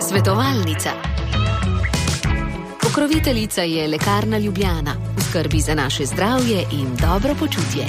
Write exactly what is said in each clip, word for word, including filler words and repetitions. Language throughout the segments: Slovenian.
Svetovalnica. Pokroviteljica je Lekarna Ljubljana, v skrbi za naše zdravje in dobro počutje.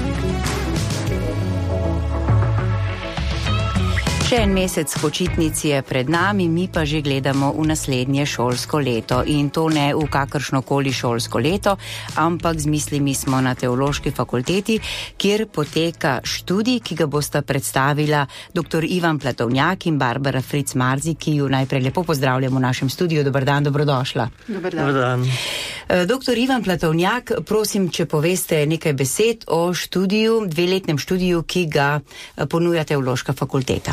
Še en mesec počitnic je pred nami, mi pa že gledamo v naslednje šolsko leto. In to ne v kakršnokoli šolsko leto, ampak z mislimi smo na Teološki fakulteti, kjer poteka študij, ki ga bosta predstavila doktor Ivan Platovnjak in Barbara Fritz Marzi, ki ju najprej lepo pozdravljamo v našem studiu. Dobar dan, dobrodošla. Dobar dan. Dobar dan. Doktor Ivan Platovnjak, prosim, če poveste nekaj besed o študiju, dveletnem študiju, ki ga ponuja Teološka fakulteta.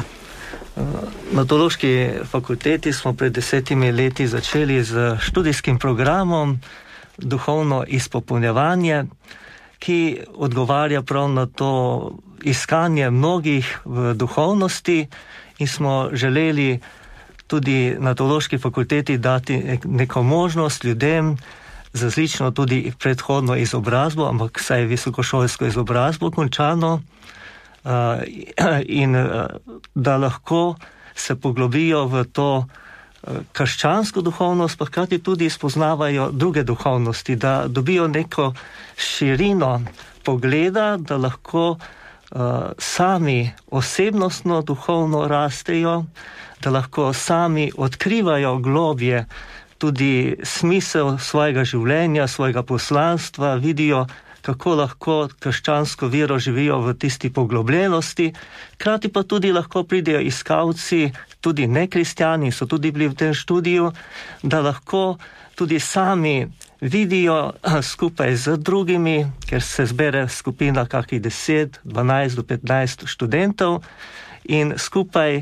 Na Teološki fakulteti smo pred desetimi leti začeli z študijskim programom Duhovno izpopolnjevanje, ki odgovarja prav na to iskanje mnogih v duhovnosti, in smo želeli tudi na Teološki fakulteti dati neko možnost ljudem z različno tudi predhodno izobrazbo, ampak vsaj visokošolsko izobrazbo končano, Uh, in uh, da lahko se poglobijo v to uh, krščansko duhovnost, pa hkrati tudi spoznavajo druge duhovnosti, da dobijo neko širino pogleda, da lahko uh, sami osebnostno duhovno rastejo, da lahko sami odkrivajo globje tudi smisel svojega življenja, svojega poslanstva, vidijo, kako lahko krščansko vero živijo v tisti poglobljenosti, krati pa tudi lahko pridejo iskalci, tudi nekristjani so tudi bili v tem študiju, da lahko tudi sami vidijo skupaj z drugimi, ker se zbere skupina kakih deset, dvanajst do petnajst študentov, in skupaj,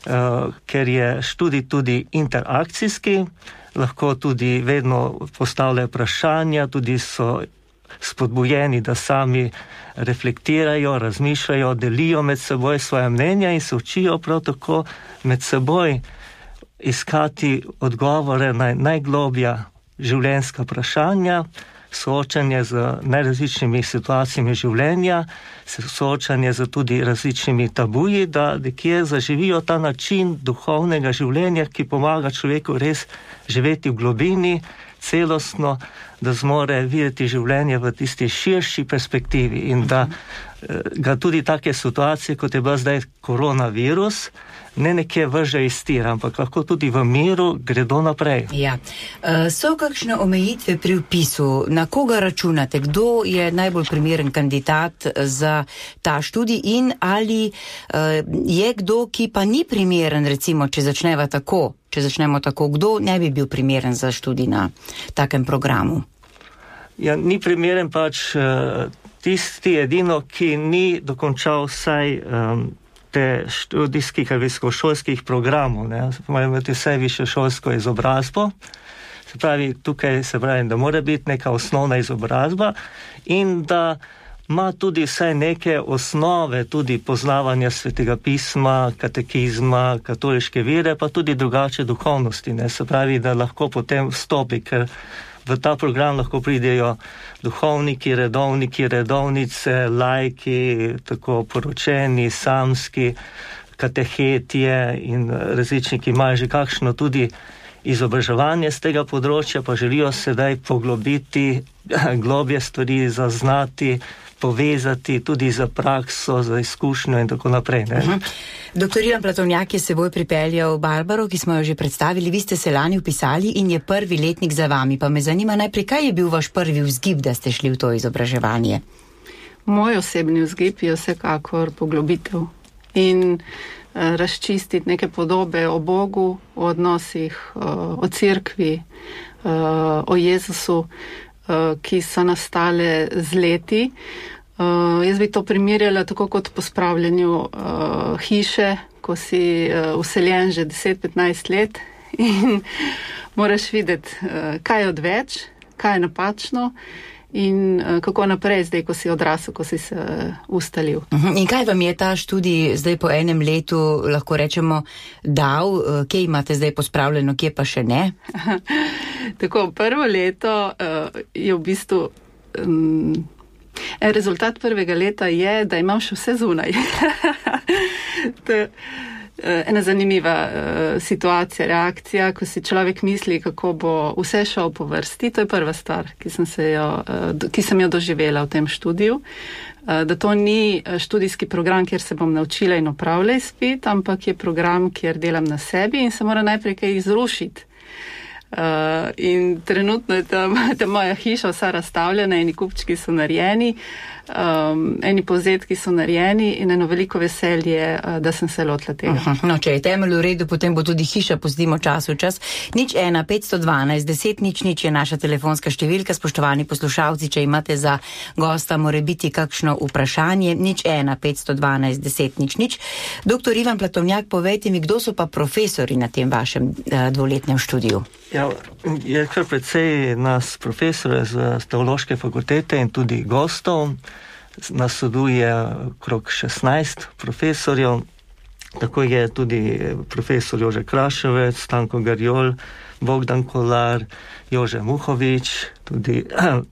ker je študij tudi interakcijski, lahko tudi vedno postavljajo vprašanja, tudi so spodbujeni, da sami reflektirajo, razmišljajo, delijo med seboj svoje mnenja in se učijo prav tako med seboj iskati odgovore na najgloblja življenjska vprašanja, soočanje z najrazličnimi situacijami življenja, soočanje z tudi različnimi tabuji, da nekje zaživijo ta način duhovnega življenja, ki pomaga človeku res živeti v globini, celostno, da zmore videti življenje v tisti širši perspektivi in da ga tudi take situacije, kot je bila zdaj koronavirus, ne nekje vrže iz tira, ampak lahko tudi v miru gredo naprej. Ja. So kakšne omejitve pri vpisu? Na koga računate? Kdo je najbolj primeren kandidat za ta študij in ali je kdo, ki pa ni primeren, recimo, če začneva tako, če začnemo tako, kdo ne bi bil primeren za študij na takem programu? Ja, ni primeren pač tisti edino, ki ni dokončal vsaj um, te študijskih ali visokošolskih programov, ne, morajo imeti vsaj višješolsko izobrazbo, se pravi, tukaj se pravi, da mora biti neka osnovna izobrazba in da ima tudi vsaj neke osnove, tudi poznavanja Svetega pisma, katekizma, katoliške vere, pa tudi drugače duhovnosti, ne, se pravi, da lahko potem vstopi, ker v ta program lahko pridejo duhovniki, redovniki, redovnice, laiki, tako poročeni, samski, katehetje in različni, ki imajo že kakšno tudi izobraževanje z tega področja, pa želijo sedaj poglobiti globje stvari, zaznati, povezati tudi za prakso, za izkušnjo in tako naprej. Ne? Uh-huh. Doktor Ivan Platovnjak je seboj pripeljal Barbaro, ki smo jo že predstavili. Vi ste se lani vpisali in je prvi letnik za vami. Pa me zanima najprej, kaj je bil vaš prvi vzgib, da ste šli v to izobraževanje? Moj osebni vzgib je vsekakor poglobitev in uh, razčistiti neke podobe o Bogu, o odnosih, uh, o cerkvi, uh, o Jezusu, uh, ki so nastale z leti. Uh, jaz bi to primerjala tako kot po spravljanju uh, hiše, ko si uh, vseljen že deset petnajst let in moraš videti, uh, kaj je odveč, kaj je napačno in uh, kako naprej zdaj, ko si odrasel, ko si se uh, ustalil. Uh-huh. In kaj vam je ta študij zdaj po enem letu, lahko rečemo, dal? Uh, kje imate zdaj pospravljeno, kje pa še ne? Tako, prvo leto uh, je v bistvu... Um, Rezultat prvega leta je, da imam še vse zunaj. ena zanimiva uh, situacija, reakcija, ko si človek misli, kako bo vse šel po vrsti. To je prva stvar, ki sem, se jo, uh, ki sem jo doživela v tem študiju. Uh, da to ni študijski program, kjer se bom naučila in opravila izpit, ampak je program, kjer delam na sebi in se mora najprej kaj izrušiti. Uh, in trenutno je tam, ta moja hiša vsa razstavljena, eni kupčki so narejeni, um, eni povzetki so narejeni in eno veliko veselje, uh, da sem se lotila tega. Uh-huh. No, če je temelj v redu, potem bo tudi hiša, pustimo čas v čas. Nič ena, petsto dvanajst, deset, nič, nič je naša telefonska številka. Spoštovani poslušalci, če imate za gosta more biti kakšno vprašanje, nič ena, petsto dvanajst, deset, nič, nič. Doktor Ivan Platovnjak, povejte mi, kdo so pa profesori na tem vašem uh, dvoletnem študiju? Ja, je kar precej nas profesore z teološke fakultete in tudi gostov. Nas sodeluje okrog šestnajst profesorjev. Tako je tudi profesor Jože Kraševec, Stanko Garjol, Bogdan Kolar, Jože Muhovič, tudi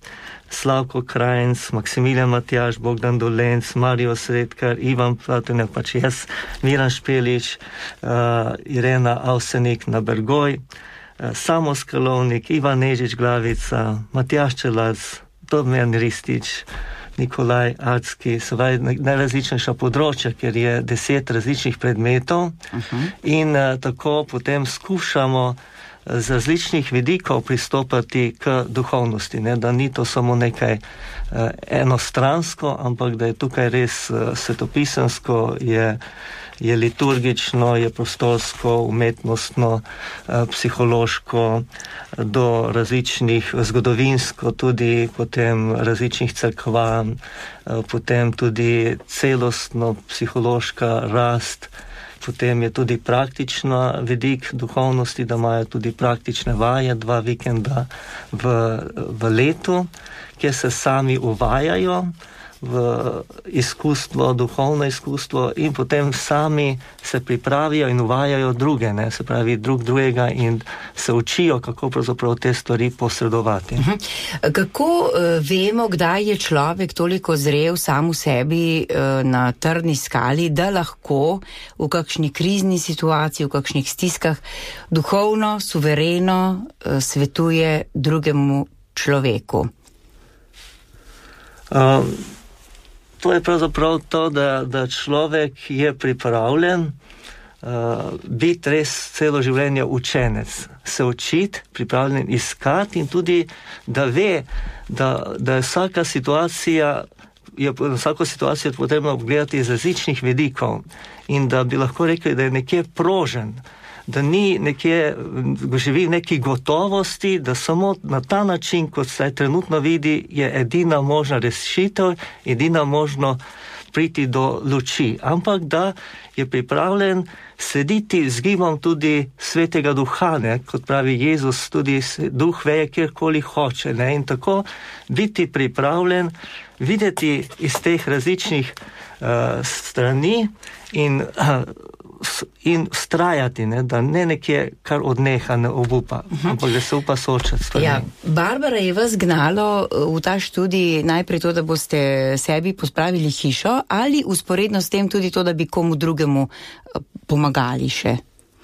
Slavko Krajnc, Maksimilijan Matjaž, Bogdan Dolenc, Mario Sredkar, Ivan Platovnjak, pač jaz, Miran Špelič, uh, Irena Avsenik na Bergoj, Samo Skalovnik, Ivan Nežič Glavica, Matjaž Čelac, Domjan Ristič, Nikolaj Acki, seveda najrazličnejša področja, ker je deset različnih predmetov uh-huh. in uh, tako potem skušamo z različnih vidikov pristopati k duhovnosti, ne? Da ni to samo nekaj uh, enostransko, ampak da je tukaj res uh, svetopisansko, je je liturgično, je prostorsko, umetnostno, psihološko, do različnih, zgodovinsko, tudi potem različnih cerkva, potem tudi celostno psihološka rast, potem je tudi praktična vidik duhovnosti, da imajo tudi praktične vaje, dva vikenda v, v letu, kjer se sami uvajajo v izkustvo, duhovno izkustvo in potem sami se pripravijo in uvajajo druge, ne, se pravi drug drugega in se učijo, kako pravzaprav te stvari posredovati. Uh-huh. Kako uh, vemo, kdaj je človek toliko zrel sam v sebi uh, na trdni skali, da lahko v kakšni krizni situaciji, v kakšnih stiskah duhovno, suvereno uh, svetuje drugemu človeku? Um, To je pravzaprav to, da, da človek je pripravljen uh, biti res celo življenje učenec, se učiti, pripravljen iskati in tudi, da ve, da, da je vsaka situacija, je vsako situacijo potrebno gledati iz različnih vidikov in da bi lahko rekli, da je nekje prožen, da ni nekje, živi v neki gotovosti, da samo na ta način, kot se trenutno vidi, je edina možna rešitev, edina možno priti do luči. Ampak da je pripravljen slediti zgibom tudi svetega duha, ne? Kot pravi Jezus, tudi duh veje kjerkoli hoče. Ne? In tako biti pripravljen videti iz teh različnih uh, strani in uh, in vztrajati, ne, da ne nekje kar odneha, ne obupa, uh-huh. ampak da se upa soočati. Ja, Barbara je vas gnalo v ta študij najprej to, da boste sebi pospravili hišo ali usporedno s tem tudi to, da bi komu drugemu pomagali še?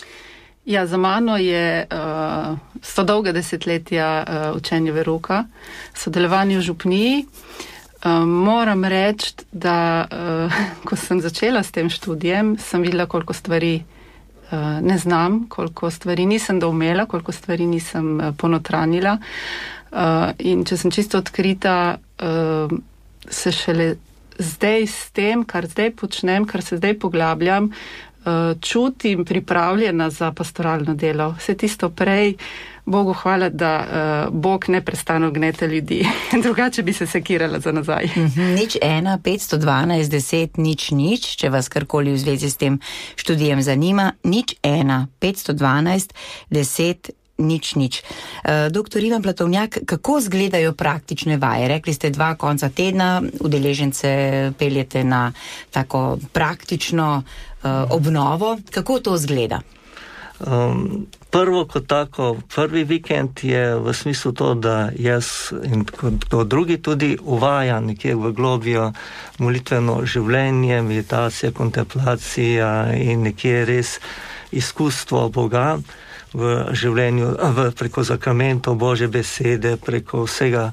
Ja, za mano je uh, sto dolga desetletja uh, učenja veruka, sodelovanje v župniji. Um, moram reči, da uh, ko sem začela s tem študijem, sem videla, koliko stvari uh, ne znam, koliko stvari nisem doumela, koliko stvari nisem uh, ponotranila. Uh, in če sem čisto odkrita, uh, se šele zdaj s tem, kar zdaj počnem, kar se zdaj poglabljam, uh, čutim pripravljena za pastoralno delo. Vse tisto prej, Bogu hvala, da uh, Bog neprestano gnete ljudi. Drugače bi se sekirala za nazaj. Mm-hmm. Nič ena, petsto dvanajst, deset, nič, nič, če vas karkoli v zvezi s tem študijem zanima. Nič ena, petsto dvanajst, deset, nič, nič. Uh, doktor Ivan Platovnjak, kako izgledajo praktične vaje? Rekli ste dva konca tedna, udeležence peljete na tako praktično uh, obnovo. Kako to izgleda? Um, prvo kot tako, prvi vikend je v smislu to, da jaz in kdo drugi tudi uvaja nekje v globljo molitveno življenje, meditacija, kontemplacija in nekje res izkustvo Boga v življenju, v, preko zakramentov Božje besede, preko vsega,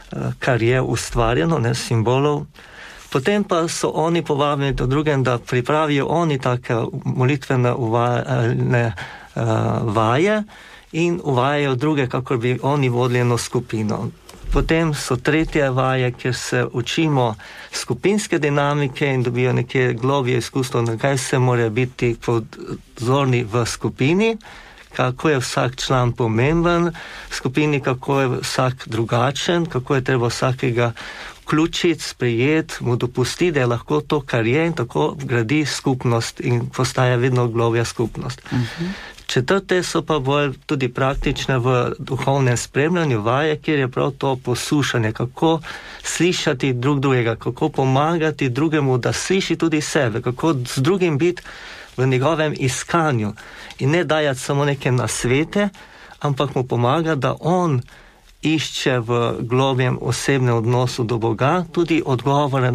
kar je ustvarjeno, ne, simbolov. Potem pa so oni povabljeni do drugem, da pripravijo oni take molitvene uvajne uh, vaje in uvajajo druge, kako bi oni vodili eno skupino. Potem so tretje vaje, kjer se učimo skupinske dinamike in dobijo nekje globje izkustvo, na kaj se mora biti pozorni v skupini, kako je vsak član pomemben v skupini, kako je vsak drugačen, kako je treba vsakega vključiti, sprejeti, mu dopustiti, da je lahko to, kar je, in tako gradi skupnost in postaja vedno globlja skupnost. Uh-huh. Četrte so pa bolj tudi praktične v duhovnem spremljanju vaje, kjer je prav to poslušanje, kako slišati drug drugega, kako pomagati drugemu, da sliši tudi sebe, kako z drugim biti v njegovem iskanju in ne dajati samo neke nasvete, ampak mu pomaga, da on išče v globjem osebnem odnosu do Boga tudi odgovore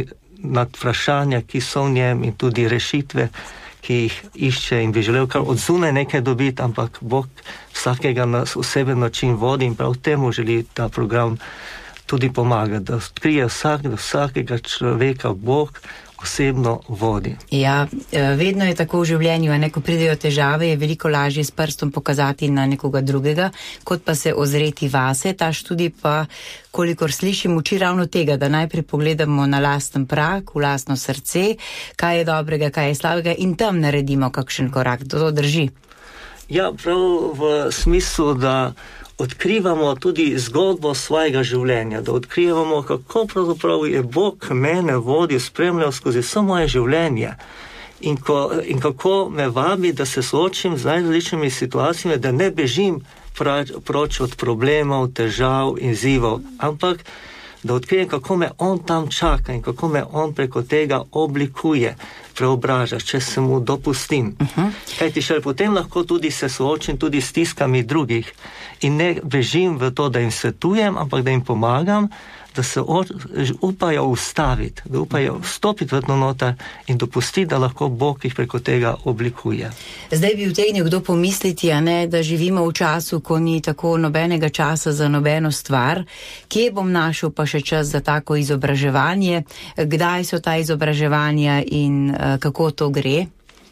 na vprašanja, ki so v njem, in tudi rešitve, ki jih išče in bi želel kar od zunaj nekaj dobiti, ampak Bog vsakega na oseben način vodi in prav temu želi ta program tudi pomagati, da odkrije vsak, da vsakega človeka Bog osebno vodi. Ja, vedno je tako v življenju, ne, ko pridejo težave, je veliko lažje s prstom pokazati na nekoga drugega, kot pa se ozreti vase. Ta študij pa, kolikor slišim, uči ravno tega, da najprej pogledamo na lasten prag, v lastno srce, kaj je dobrega, kaj je slabega, in tam naredimo kakšen korak. To drži. Ja, prav v smislu, da odkrivamo tudi zgodbo svojega življenja, da odkrivamo, kako pravzaprav je Bog mene vodil, spremljal skozi vse moje življenje in, ko, in kako me vabi, da se soočim z najrazličnimi situacijami, da ne bežim prač, proč od problemov, težav in izzivov, ampak da odkrijem, kako me on tam čaka in kako me on preko tega oblikuje, preobraža, če se mu dopustim. Uh-huh. Kajti šele potem lahko tudi se soočim tudi s stiskami drugih in ne bežim v to, da jim svetujem, ampak da jim pomagam, da se upajo ustaviti, da upajo vstopiti v to noter in dopustiti, da lahko Bog jih preko tega oblikuje. Zdaj bi utegnil kdo pomisliti, a ne, da živimo v času, ko ni tako nobenega časa za nobeno stvar. Kje bom našel pa še čas za tako izobraževanje? Kdaj so ta izobraževanja in uh, kako to gre?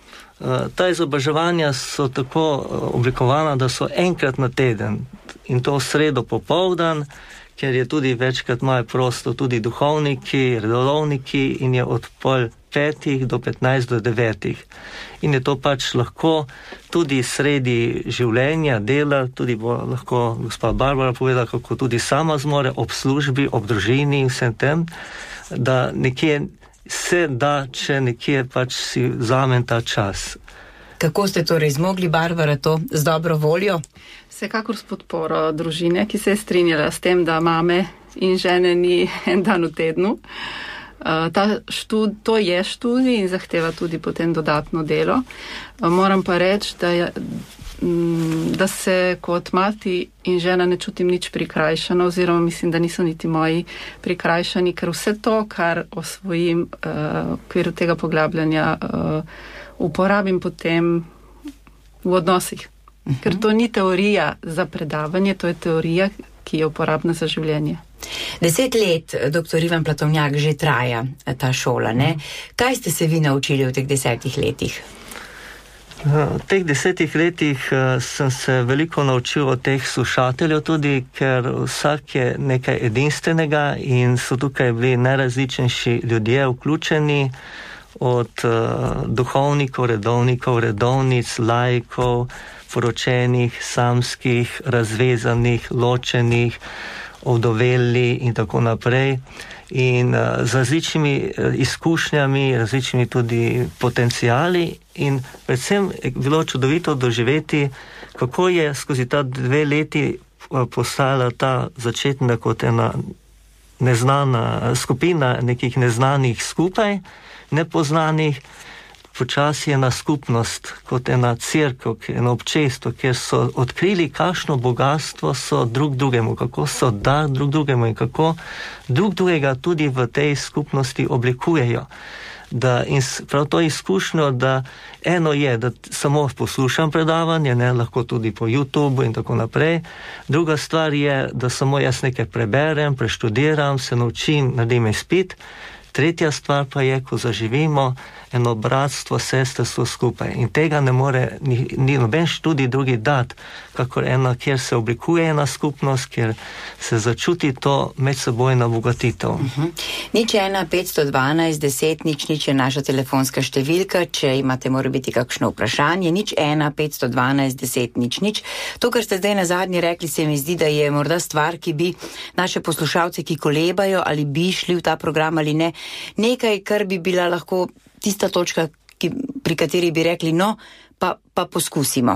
Uh, ta izobraževanja so tako oblikovana, da so enkrat na teden in to v sredo popoldan, ker je tudi večkrat imajo prosto tudi duhovniki, redovniki in je od pol petih do petnajst do devetih. In je to pač lahko tudi sredi življenja, dela, tudi bo lahko gospa Barbara povedala, kako tudi sama zmore ob službi, ob družini in vsem tem, da nekje se da, če nekje pač si vzamem ta čas. Kako ste torej zmogli, Barbara, to z dobro voljo? Vsekakor s podporo družine, ki se je strinjala s tem, da mame in žene ni en dan v tednu. Uh, ta štud, to je študij in zahteva tudi potem dodatno delo. Uh, moram pa reči, da, je, m, da se kot mati in žena ne čutim nič prikrajšano, oziroma mislim, da niso niti moji prikrajšani, ker vse to, kar osvojim uh, v okviru tega poglabljanja, uh, uporabim potem v odnosih. Uh-huh. Ker to ni teorija za predavanje, to je teorija, ki je uporabna za življenje. Deset let, doktor Ivan Platovnjak, že traja ta šola, ne? Kaj ste se vi naučili v teh desetih letih? V teh desetih letih sem se veliko naučil od teh slušateljev tudi, ker vsak je nekaj edinstvenega in so tukaj bili najrazličnejši ljudje vključeni, od uh, duhovnikov, redovnikov, redovnic, laikov, poročenih, samskih, razvezanih, ločenih, ovdoveli in tako naprej. In uh, z različnimi uh, izkušnjami, različnimi tudi potencijali in predvsem je bilo čudovito doživeti, kako je skozi ta dve leti uh, postala ta začetna kot ena neznana skupina nekih neznanih skupaj, nepoznanih, počasi ena skupnost, kot ena cerkev, eno občestvo, kjer so odkrili, kakšno bogatstvo so drug drugemu, kako so dar drug drugemu in kako drug drugega tudi v tej skupnosti oblikujejo. Da in prav to izkušnjo, da eno je, da samo poslušam predavanje, ne, lahko tudi po YouTubeu in tako naprej. Druga stvar je, da samo jaz nekaj preberem, preštudiram, se naučim, naredim izpit. Tretja stvar pa je, ko zaživimo eno bratstvo, sestrstvo skupaj. In tega ne more ni, ni noben študij drugi dati, kakor ena, kjer se oblikuje ena skupnost, kjer se začuti to medsebojna bogatitev. Uh-huh. Nič ena, petsto dvanajst, deset, nič, nič je naša telefonska številka, če imate mora biti kakšno vprašanje, nič ena, petsto dvanajst, deset, nič, nič. To, kar ste zdaj na zadnji rekli, se mi zdi, da je morda stvar, ki bi naše poslušalce, ki kolebajo, ali bi šli v ta program ali ne, nekaj, kar bi bila lahko tista točka, ki, pri kateri bi rekli, no, pa, pa poskusimo.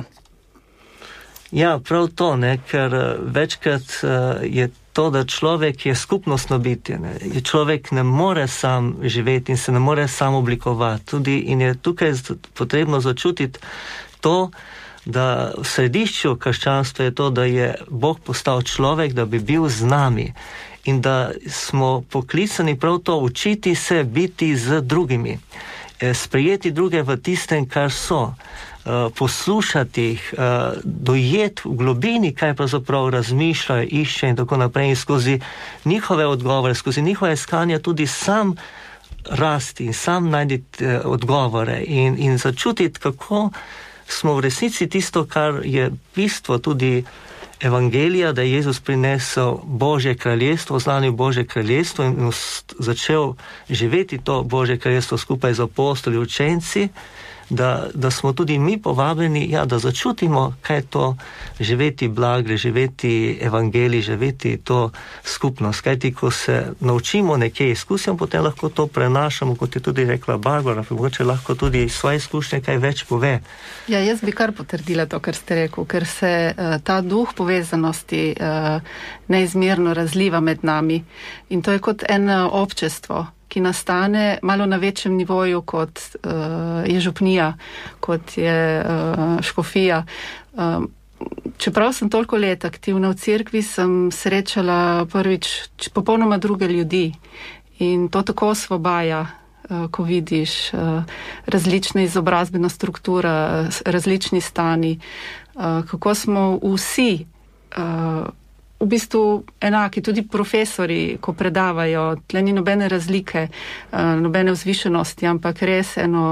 Ja, prav to, ne, ker večkrat uh, je to, da človek je skupnostno bitje, ne. Človek ne more sam živeti in se ne more sam oblikovati. Tudi in je tukaj potrebno začutiti to, da v središču krščanstva je to, da je Bog postal človek, da bi bil z nami. In da smo poklicani prav to učiti se biti z drugimi, sprejeti druge v tistem, kar so, poslušati jih, dojeti v globini, kaj pravzaprav razmišljajo, išče in tako naprej, in skozi njihove odgovore, skozi njihove iskanja tudi sam rasti in sam najti odgovore in, in začutiti, kako smo v resnici tisto, kar je bistvo tudi Evangelija, da je Jezus prinesel Božje kraljestvo, oznanil Božje kraljestvo in začel živeti to Božje kraljestvo skupaj z apostoli, učenci, da, da smo tudi mi povabljeni, ja, da začutimo, kaj je to živeti blagre, živeti evangelij, živeti to skupnost. Kajti, ko se naučimo nekje izkusimo, potem lahko to prenašamo, kot je tudi rekla Barbara, mogoče lahko tudi svoje izkušnje kaj več pove. Ja, jaz bi kar potrdila to, kar ste rekel, ker se uh, ta duh povezanosti uh, neizmerno razliva med nami. In to je kot eno občestvo, ki nastane malo na večjem nivoju, kot uh, je župnija, kot je uh, škofija. Um, čeprav sem toliko let aktivna v cerkvi, sem srečala prvič popolnoma druge ljudi in to tako osvobaja, uh, ko vidiš uh, različna izobrazbena struktura, različni stani, uh, kako smo vsi uh, v bistvu enaki, tudi profesori, ko predavajo, tle ni nobene razlike, nobene vzvišenosti, ampak res eno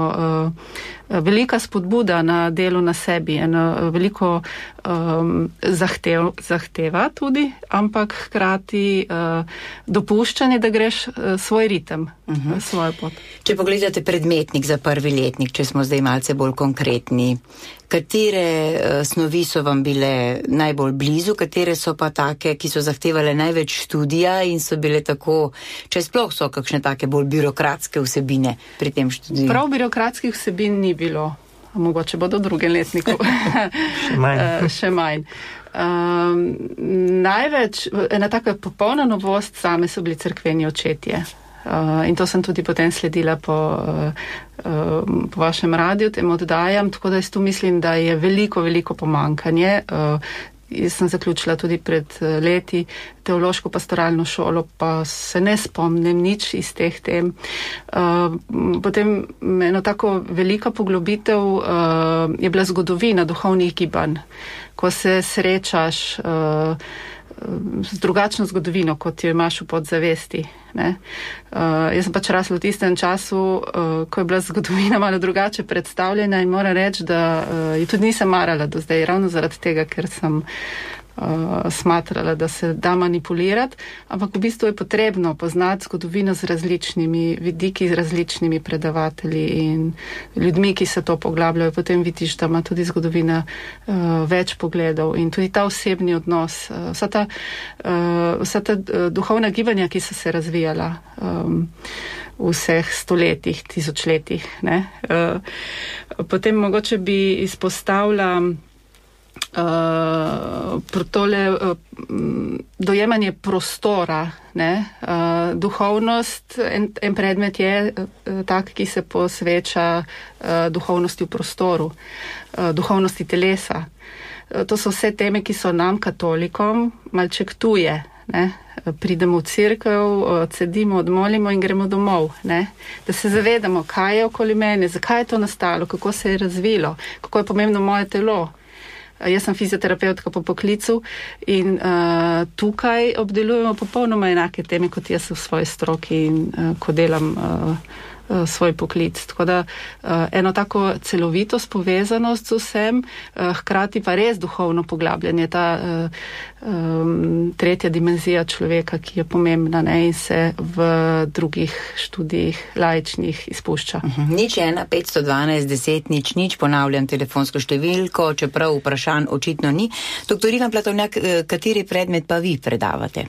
velika spodbuda na delu na sebi, eno veliko um, zahtev, zahteva tudi, ampak hkrati uh, dopuščanje, da greš uh, svoj ritem, uh-huh. svojo pot. Če pogledate predmetnik za prvi letnik, če smo zdaj malce bolj konkretni, katere uh, snovi so vam bile najbolj blizu, katere so pa take, ki so zahtevale največ študija in so bile tako, če sploh so kakšne take bolj birokratske vsebine pri tem študiju? Prav birokratskih vsebin ni bilo. Mogoče bodo v drugem letniku. Še manj. Še manj. Um, največ, ena taka popolna novost same so bili cerkveni očetje. Uh, in to sem tudi potem sledila po, uh, uh, po vašem radiju, tem oddajam, tako da jaz tu mislim, da je veliko, veliko pomankanje. Uh, Jaz sem zaključila tudi pred leti teološko pastoralno šolo, pa se ne spomnim nič iz teh tem. Uh, potem eno tako velika poglobitev uh, je bila zgodovina duhovnih gibanj, ko se srečaš uh, z drugačno zgodovino, kot jo imaš v podzavesti. Ne? Uh, jaz sem pač rasla v tistem času, uh, ko je bila zgodovina malo drugače predstavljena in moram reči, da uh, jo tudi nisem marala do zdaj, ravno zaradi tega, ker sem uh, smatrala, da se da manipulirati, ampak v bistvu je potrebno poznati zgodovino z različnimi vidiki, z različnimi predavatelji in ljudmi, ki se to poglabljajo. Potem vidiš, da ima tudi zgodovina uh, več pogledov in tudi ta osebni odnos, uh, vsa ta, uh, vsa ta uh, duhovna gibanja, ki so se razvijala um, v vseh stoletjih, tisočletjih. Ne? Uh, potem mogoče bi izpostavila Uh, tole uh, dojemanje prostora, ne? Uh, duhovnost, en, en predmet je uh, tak, ki se posveča uh, duhovnosti v prostoru, uh, duhovnosti telesa. Uh, to so vse teme, ki so nam, katolikom, malček tuje. Ne? Pridemo v cerkev, odsedimo, odmolimo in gremo domov. Ne? Da se zavedamo, kaj je okoli mene, zakaj je to nastalo, kako se je razvilo, kako je pomembno moje telo. Jaz sem fizioterapeutka po poklicu in uh, tukaj obdelujemo popolnoma enake teme, kot jaz v svoji stroki in uh, ko delam uh, uh, svoj poklic. Tako da uh, eno tako celovitost, povezanost z vsem, uh, hkrati pa res duhovno poglabljanje, ta uh, um, tretja dimenzija človeka, ki je pomembna, ne, in se v drugih študijih laičnih izpušča. Uh-huh. Nič ena, petsto dvanajst, deset, nič, nič, ponavljam telefonsko številko, čeprav vprašanj očitno ni. Doktor Ivan Platovnjak, kateri predmet pa vi predavate?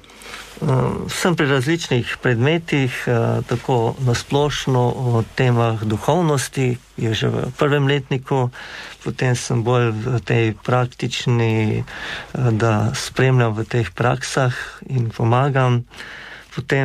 Sem pri različnih predmetih, tako nasplošno o temah duhovnosti, je že v prvem letniku, potem sem bolj v tej praktični, da spremljam v teh praksah in pomagam. Potem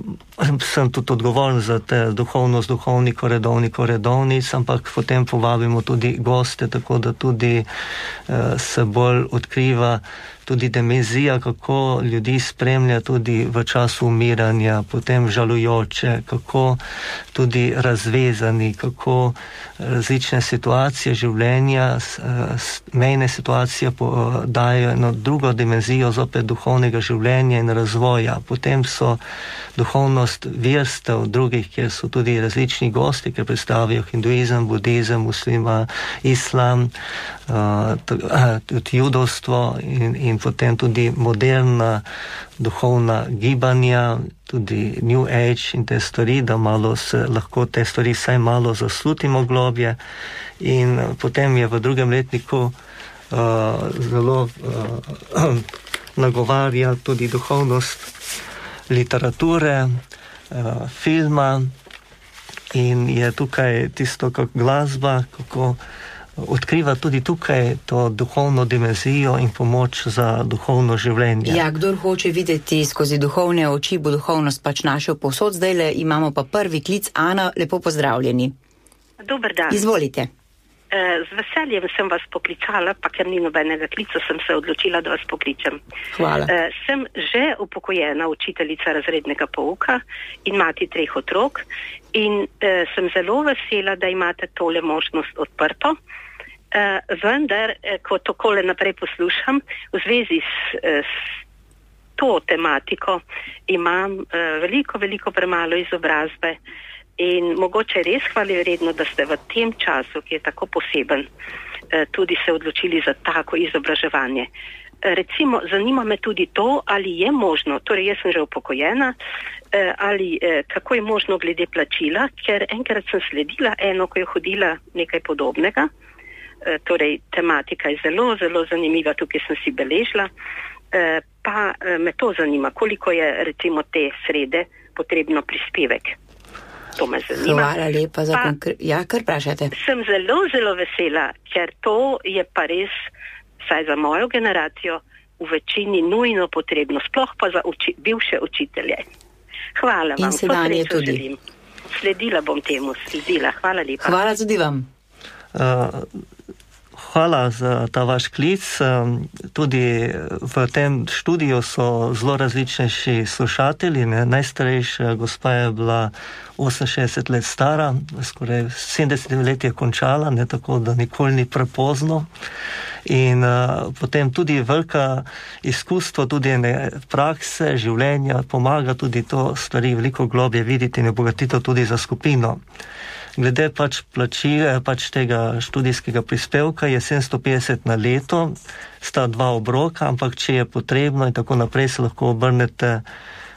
sem tudi odgovoren za te duhovnost, duhovnikov, redovnikov, redovnic, ampak potem povabimo tudi goste, tako da tudi uh, se bolj odkriva tudi dimenzija, kako ljudi spremlja tudi v času umiranja, potem žalujoče, kako tudi razvezani, kako različne situacije življenja, mejne situacije dajo eno drugo dimenzijo zopet duhovnega življenja in razvoja. Potem so duhovnost verstev drugih, kjer so tudi različni gosti, ki predstavijo hinduizem, budizem, muslima, islam, uh, tudi judovstvo in, in potem tudi moderna duhovna gibanja, tudi New Age in te stvari, da malo se lahko te stvari vsaj malo zaslutimo globje. In potem je v drugem letniku uh, zelo uh, nagovarja tudi duhovnost literature, uh, filma in je tukaj tisto, kako glasba, kako odkriva tudi tukaj to duhovno dimenzijo in pomoč za duhovno življenje. Ja, kdor hoče videti skozi duhovne oči, bo duhovnost pač našel povsod. Zdajle imamo pa prvi klic. Ana, lepo pozdravljeni. Dober dan. Izvolite. Z veseljem sem vas poklicala, pa ker ni nobenega klica, sem se odločila, da vas pokličem. Hvala. Sem že upokojena učiteljica razrednega pouka in mati treh otrok in eh, sem zelo vesela, da imate tole možnost odprto. Eh, vendar, eh, ko takole naprej poslušam, v zvezi s, eh, s to tematiko imam eh, veliko, veliko premalo izobrazbe. In mogoče je res hvalevredno, da ste v tem času, ki je tako poseben, tudi se odločili za tako izobraževanje. Recimo, zanima me tudi to, ali je možno, torej jaz sem že upokojena, ali kako je možno glede plačila, ker enkrat sem sledila eno, ko je hodila nekaj podobnega, torej tematika je zelo, zelo zanimiva, tukaj sem si beležila, pa me to zanima, koliko je recimo te srede potrebno prispevek. To me zanima. Hvala lepa za konkre... Ja, kar prašate. Sem zelo, zelo vesela, ker to je pa res, saj za mojo generacijo, v večini nujno potrebno, sploh pa za uči... bivše učitelje. Hvala vam, to srečo želim. Sledila bom temu, sledila. Hvala lepa. Hvala tudi vam. Uh, hvala za ta vaš klic. Tudi v tem študiju so zelo različnejši slušatelji. Ne? Najstarejša gospa je bila oseminšestdeset let stara, skoraj sedemdeset let je končala, ne, tako da nikoli ni prepozno. In uh, potem tudi velika izkustvo, tudi ene prakse, življenja, pomaga tudi to stvari veliko globje videti in obogatiti tudi za skupino. Glede pač plačila, pač tega študijskega prispevka je sedemsto petdeset na leto, sta dva obroka, ampak če je potrebno in tako naprej, se lahko obrnete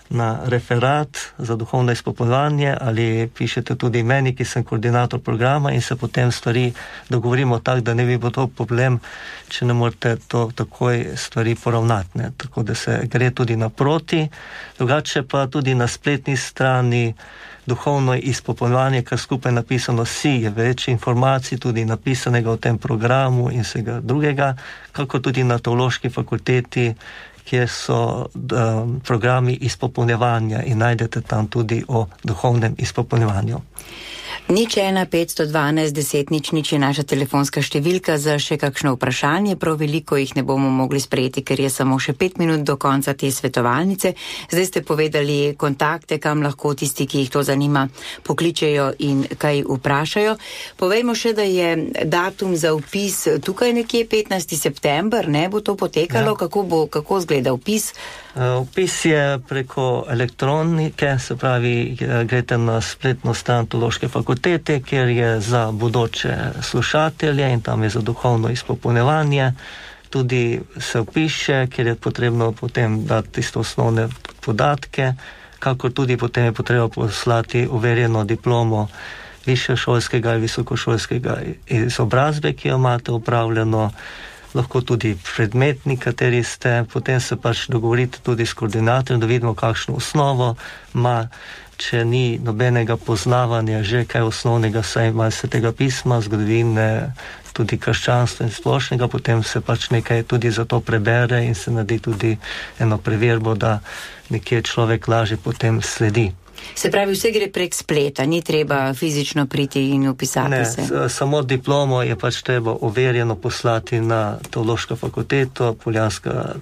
na referat za duhovno izpopolnjevanje ali pišete tudi meni, ki sem koordinator programa in se potem stvari dogovorimo tako, da ne bi bilo to problem, če ne morete to takoj stvari poravnati. Ne? Tako da se gre tudi naproti. Drugače pa tudi na spletni strani duhovno izpopolnjevanje, kar skupaj napisano si, je več informacij tudi napisanega v tem programu in vsega drugega, kako tudi na Teološki fakulteti, kjer so um, programi izpopolnjevanja in najdete tam tudi o duhovnem izpopolnjevanju. Nič ena petsto dvanajst deset nič nič je naša telefonska številka za še kakšno vprašanje. Prav veliko jih ne bomo mogli sprejeti, ker je samo še pet minut do konca te svetovalnice. Zdaj ste povedali kontakte, kam lahko tisti, ki jih to zanima, pokličejo in kaj vprašajo. Povejmo še, da je datum za vpis tukaj nekje petnajsti september, ne bo to potekalo, ja. kako bo, kako zgleda vpis? Vpis je preko elektronike, se pravi, greste na spletno stran Teološke fakultete, kjer je za bodoče slušatelje in tam je za duhovno izpopolnjevanje. Tudi se vpiše, ker je potrebno potem dati tisto osnovne podatke, kakor tudi potem je potrebno poslati overjeno diplomo višješolskega in visokošolskega izobrazbe, ki jo imate upravljeno, lahko tudi predmetni, kateri ste, potem se pač dogovorite tudi s koordinatorjem, da vidimo, kakšno osnovo ima, če ni nobenega poznavanja, že kaj osnovnega, saj ima Svetega pisma, zgodovine, tudi krščanstva in splošnega, potem se pač nekaj tudi za to prebere in se naredi tudi eno preverbo, da nekje človek lažje potem sledi. Se pravi, vse gre prek spleta, ni treba fizično priti in upisati ne, se? Ne, samo diplomo je pač treba overjeno poslati na Teološko fakulteto, Poljanska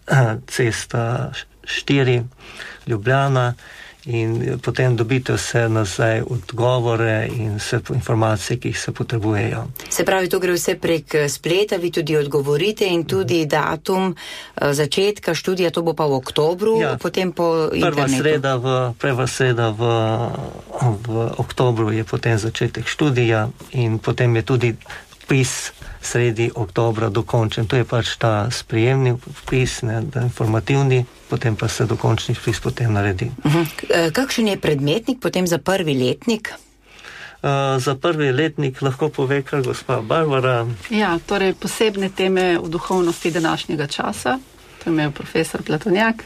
cesta štiri, Ljubljana, in potem dobite vse nazaj odgovore in vse informacije, ki jih se potrebujejo. Se pravi, to gre vse prek spleta, vi tudi odgovorite in tudi datum začetka študija, to bo pa v oktobru, ja, potem po internetu. Prva sreda v, prva sreda v, v oktobru je potem začetek študija in potem je tudi vpis sredi oktobra dokončen. To je pač ta sprejemni vpis, ne, informativni, potem pa se dokončni vpis potem naredi. Uh-huh. Kakšen je predmetnik potem za prvi letnik? Uh, za prvi letnik lahko pove kar gospa Barbara. Ja, torej posebne teme v duhovnosti današnjega časa, to je imel profesor Platonjak.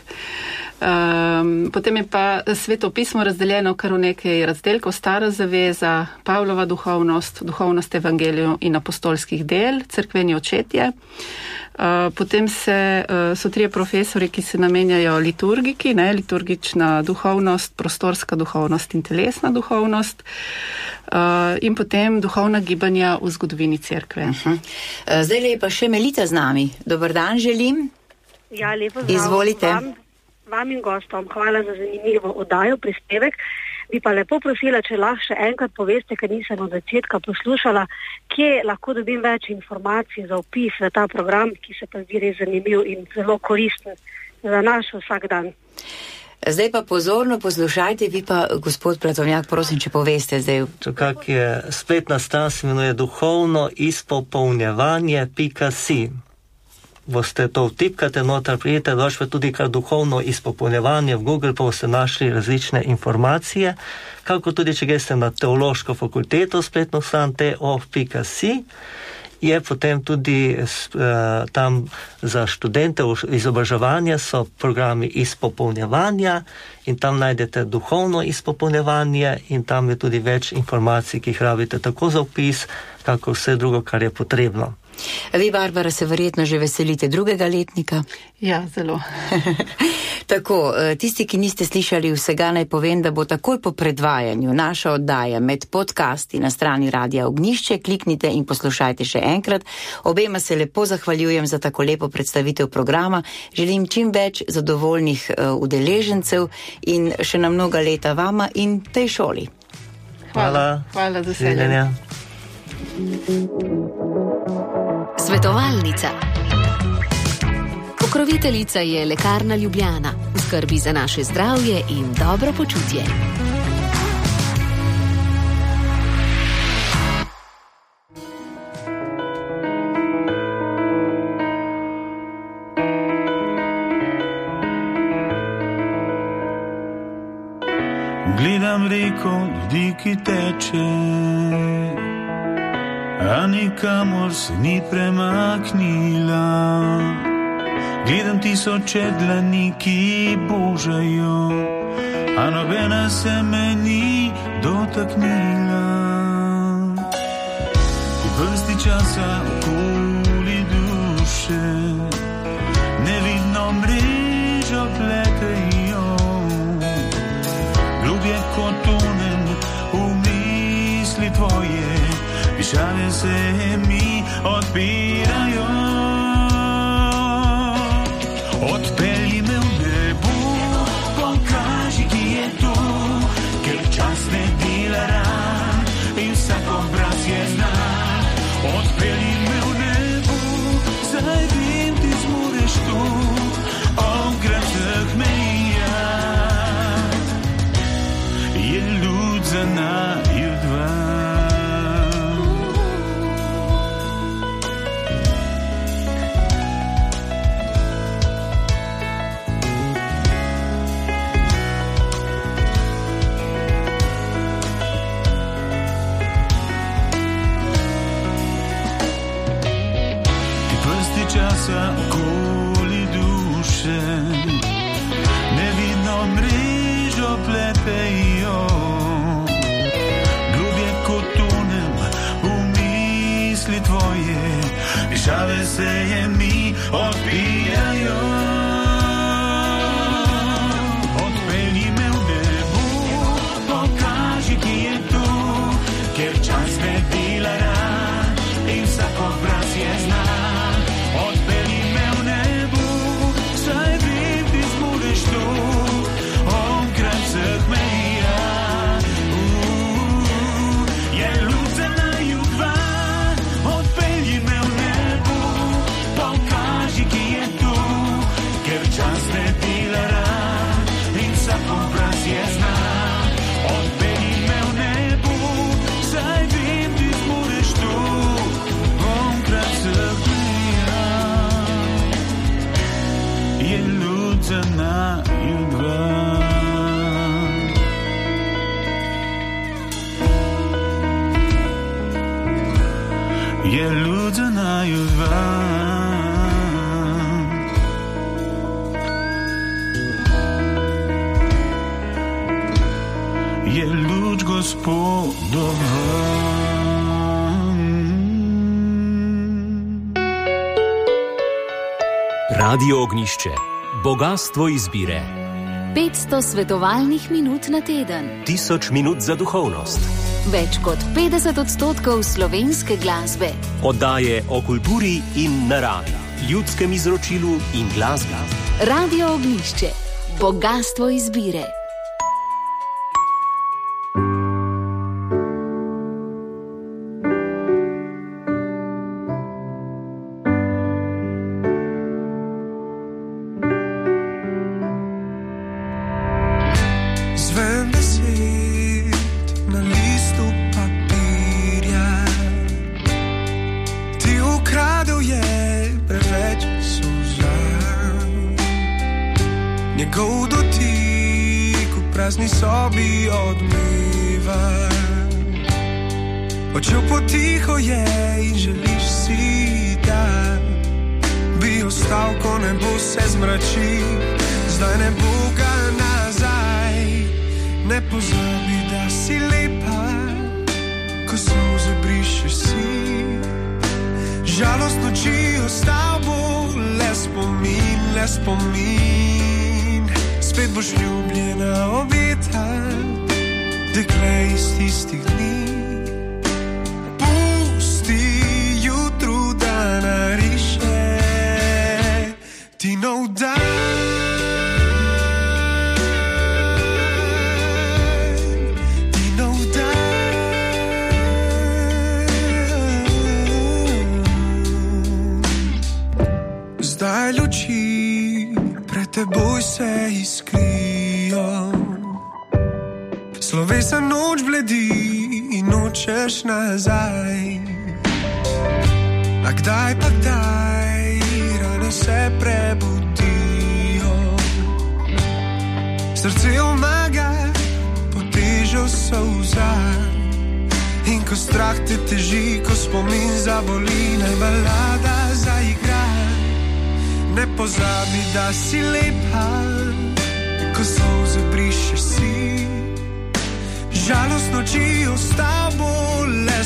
Um, potem je pa Sveto pismo razdeljeno kar v nekaj razdelkov, Stara zaveza, Pavlova duhovnost, duhovnost evangeliju in apostolskih del, cerkveni očetje. Uh, potem se, uh, so trije profesori, ki se namenjajo liturgiki, ne, liturgična duhovnost, prostorska duhovnost in telesna duhovnost, uh, in potem duhovna gibanja v zgodovini cerkve. Uh-huh. Uh, zdaj je pa še Melita z nami. Dobar dan želim. Ja, lepo zdrav. Izvolite. Vam, vam in gostom, hvala za zanimivo oddajo, prispevek. Bi pa lepo prosila, če lahko še enkrat poveste, ker nisem od začetka poslušala, kje lahko dobim več informacij za vpis v ta program, ki se pa zdi res zanimiv in zelo koristen za naš vsak dan. Zdaj pa pozorno poslušajte, vi pa, gospod Platonjak, prosim, če poveste zdaj. Kak je spletna stran, se imenuje duhovno izpopolnjevanje pika si. Boste to vtipkate noter, prijete, došli tudi kar duhovno izpopolnjevanje v Google, pa boste našli različne informacije, kako tudi, če greste na Teološko fakulteto, spletno stran te o pika si, je potem tudi eh, tam za študente izobraževanja so programi izpopolnjevanja in tam najdete duhovno izpopolnjevanje in tam je tudi več informacij, ki jih rabite tako za vpis, kako vse drugo, kar je potrebno. Vi, Barbara, se verjetno že veselite drugega letnika? Ja, zelo. Tako, tisti, ki niste slišali vsega, naj povem, da bo takoj po predvajanju naša oddaja med podcasti na strani Radia Ognjišče, kliknite in poslušajte še enkrat. Obema se lepo zahvaljujem za tako lepo predstavitev programa, želim čim več zadovoljnih udeležencev in še na mnoga leta vama in tej šoli. Hvala. Hvala za veselje. Svetovalnica. Pokroviteljica je Lekarna Ljubljana. Skrbi za naše zdravje in dobro počutje. veliko ljudi, ki teče, a nikamor se ni premaknila. Gledam tisoče dlani, ki božajo, a nobena se me ni dotaknila. V vrsti časa okoli duše nevidno mrežo pletejo, globje kot tonem v misli tvoje, višave se mi odpirajo. Odpelji me v nebo, pokaži, ki je tu, ker čas ne dela ran in vsak obraz je znan. Odpelji me v nebo, zdaj vem, ti zmoreš tu, onkraj vseh meja je luč za naju dva. Časa okoli duše nevidno mrežo pletejo, globje kot tonem v misli tvoje, višave se mi odpijajo. Odpelji me v nebo, pokaži, ki je tu, ker čas ne dela ran in vsak obraz je znan. Odpelji me v nebo, saj vem, ti zmoreš tu, onkraj vseh meja je luč za naju dva. Odpelji me v nebo, pokaži, ki je tu, ker čas ne dela ran in vsak obraz je znan. Odpelji me v nebo, saj vem, ti zmoreš tu, onkraj vseh je luč za naju dva. Je luč za naju dva. Je luč Gospodova. Radio Ognjišče. Bogastvo izbire. petsto svetovalnih minut na teden. Tisoč minut za duhovnost. Več kot petdeset odstotkov slovenske glasbe. Oddaje o kulturi in naravi, ljudskem izročilu in glasbi. Radio Ognjišče. Bogastvo izbire. Srce omaga, potežo do solza. In ko strah te teži, ko spomin zaboli, naj balada zaigra. Ne pozabi, da si lepa, ko solze brišeš si. Žalost noči ostal bo le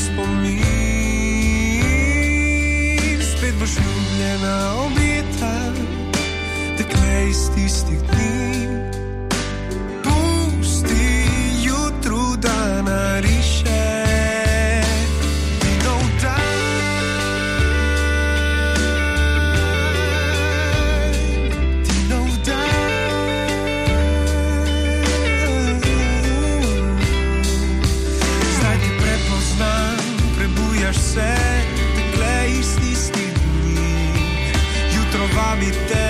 spomin. Spet boš ljubljena, objeta, dekle iz tistih dni. Pusti jutru, da nariše nov dan, ti nov dan. Zdaj ti prepoznam, prebujaš se, dekle iz tistih dni. Jutro vabi te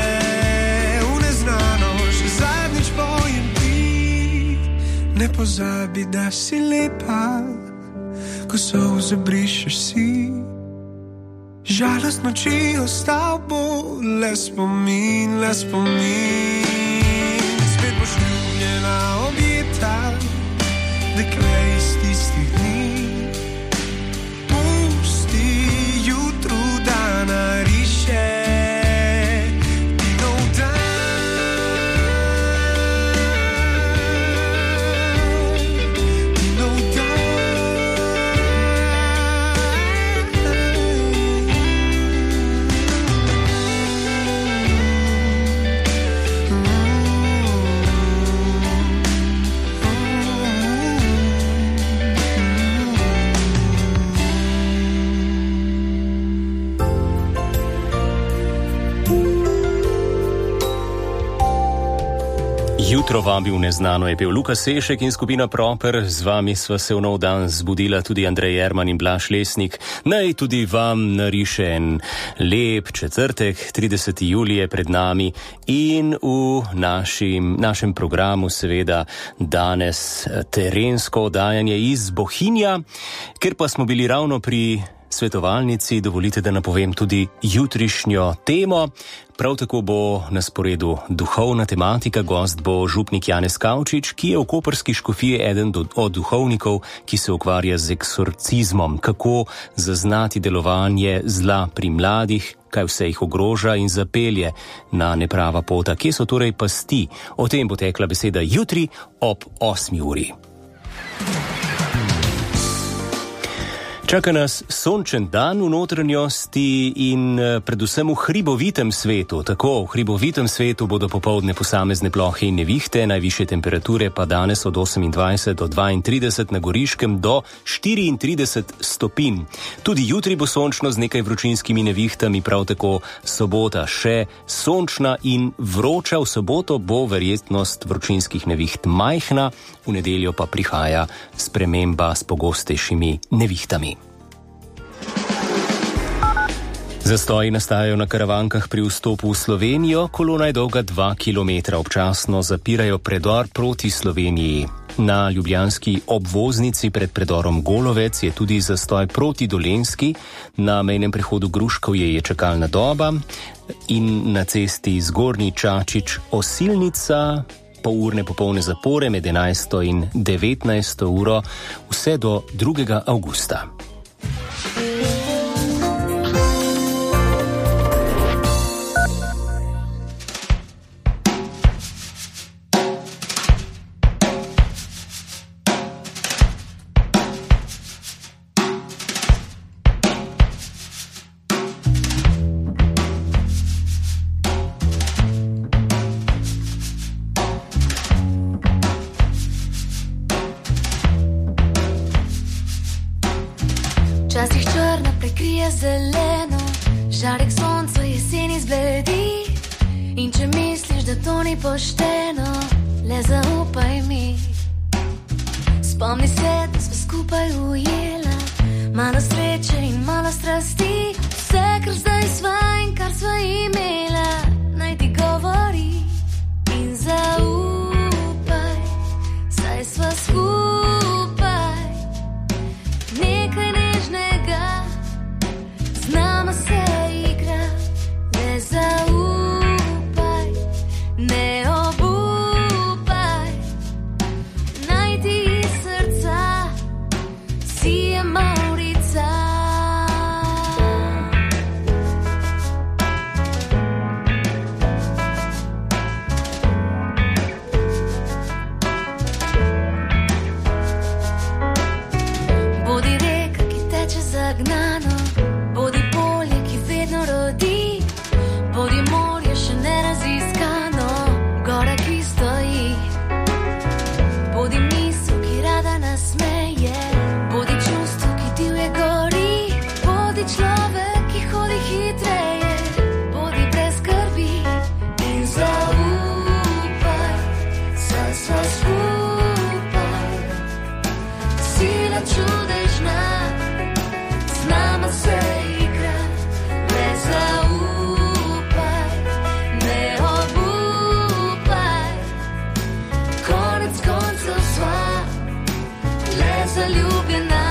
ne pozabi, da si lepa, ko solze brišeš si. Žalost noči ostal bo le spomin, le spomin. Spet boš ljubljena, objeta, dekle iz tistih dni. Pusti jutru, da nariše Jutro vabi v neznano je pel Luka Sešek in skupina Proper. Z vami sva se v nov dan zbudila tudi Andrej Jerman in Blaž Lesnik. Naj tudi vam nariše en lep četrtek, trideseti julij je pred nami in v našim, našem programu seveda danes terensko oddajanje iz Bohinja. Ker pa smo bili ravno pri svetovalnici, dovolite, da napovem tudi jutrišnjo temo. Prav tako bo na sporedu duhovna tematika, gost bo župnik Janez Kavčič, ki je v koprski škofiji eden od duhovnikov, ki se ukvarja z eksorcizmom, kako zaznati delovanje zla pri mladih, kaj vse jih ogroža in zapelje na neprava pota. Kje so torej pasti? O tem bo tekla beseda jutri ob osmi uri. Čaka nas sončen dan v notranjosti in predvsem v hribovitem svetu. Tako, v hribovitem svetu bodo popoldne posamezne plohe in nevihte, najvišje temperature pa danes od osemindvajset do dvaintrideset, na Goriškem do štiriintrideset stopinj. Tudi jutri bo sončno z nekaj vročinskimi nevihtami, prav tako sobota še sončna in vroča. V soboto bo verjetnost vročinskih neviht majhna, v nedeljo pa prihaja sprememba s pogostejšimi nevihtami. Zastoji nastajajo na karavankah pri vstopu v Slovenijo, kolona je dolga dva kilometra, občasno zapirajo predor proti Sloveniji. Na ljubljanski obvoznici pred predorom Golovec je tudi zastoj proti Dolenjski, na mejnem prehodu Gruškovje je čakalna doba in na cesti Zgornji Čačič Osilnica polurne popolne zapore med enajsto in devetnajsto uro vse do drugega avgusta. Pošteno, le zaupaj mi. Spomni se, da smo skupaj ujela malo sreče in malo strasti. Vse, kar zdaj sva in kar sva imela, naj ti govori in zaupaj, saj sva skupaj. Nekaj nežnega z nama se igra, le zaupaj, ne obupaj, naj ti srce zagnano, bodi polje, ki vedno rodi, bodi morje še neraziskano, gora, ki stoji, bodi misel, ki rada nasmeje, bodi čustvo, ki divje gori, bodi človek, ki hodi hitreje, bodi brez skrbi in zaupaj, saj sva skupaj, sila čudežna, z nama se igra, le zaupaj, ne obupaj, konec koncev sva le zaljubljena.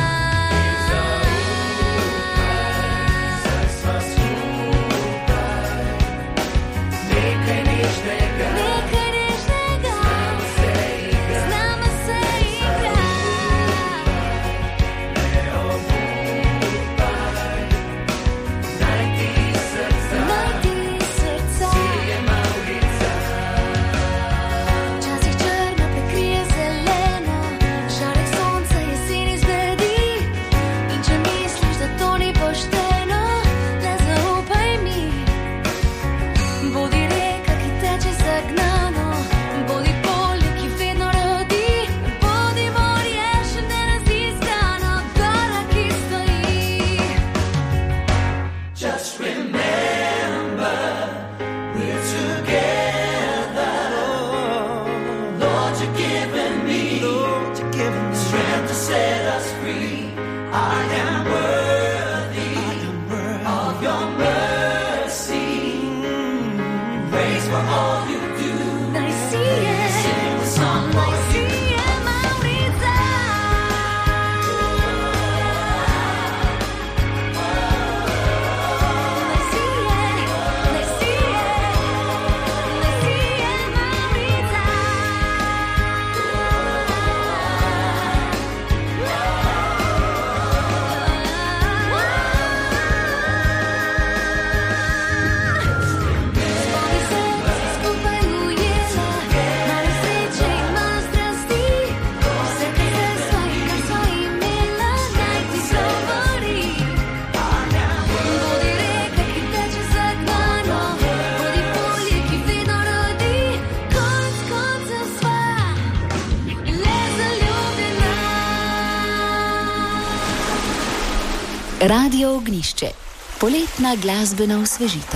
Radio Ognišče, poletna glasbena osvežitev.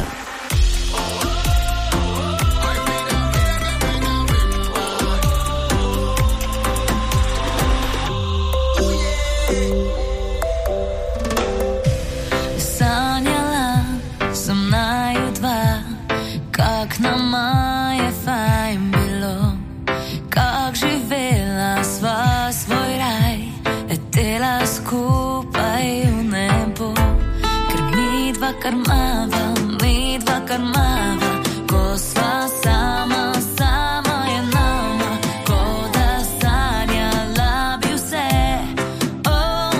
Sanjala sem naju dva, kak nama je fajn bilo, kak živela sva svoj raj, letela skupaj v nebo, ker mi dva karmava, mi dva karmava, ko sva sama, sama je nama, ko da sanjala bi vse, oh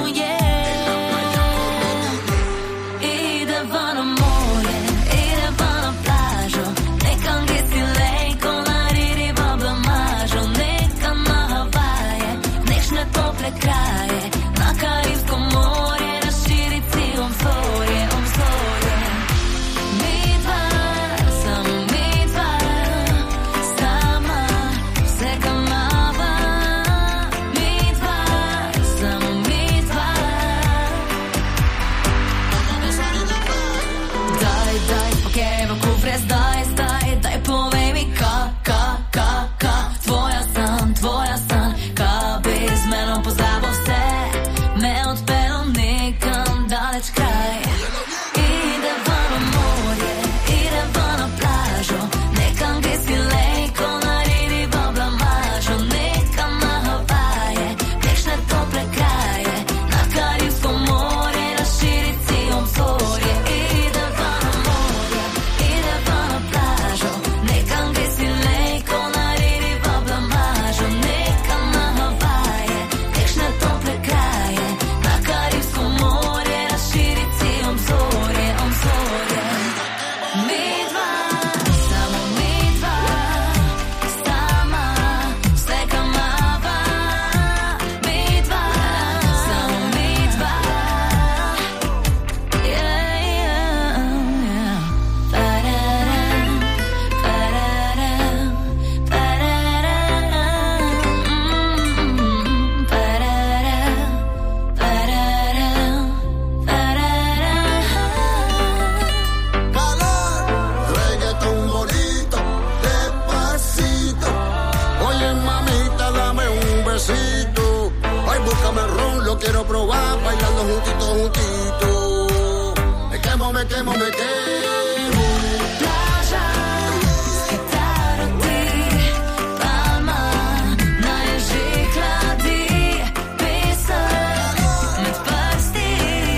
yeah. Ideva na morje, ideva na plažo, nekam gdje si lejko narediva blamažo, nekam na Havaje, nekšne tople kraje, na Karibsko morje, razširiti obzorje, obzorje. Mi dva bailando juntito, juntito. Me quemo, me quemo, me quemo. Plaža, skitaro ti, palma, naj že hladi, pesek med prsti.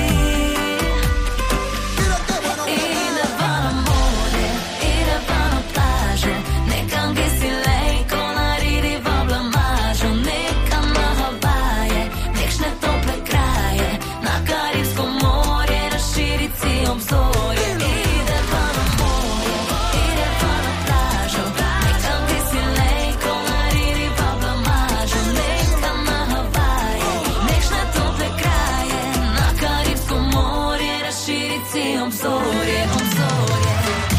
Ideva na more, ideva na plažo, nekam, kjer si lejko naredi v blamažu, nekam na Havaje, nekšne tople kraje, na Karibsko morje, razširiti si obzorje. Ideva na more, ideva na plažo, nekam, kjer si lejko naredi v blamažu, nekam na Havaje, nekšne tople kraje, na Karibsko morje, razširiti si obzorje, obzorje.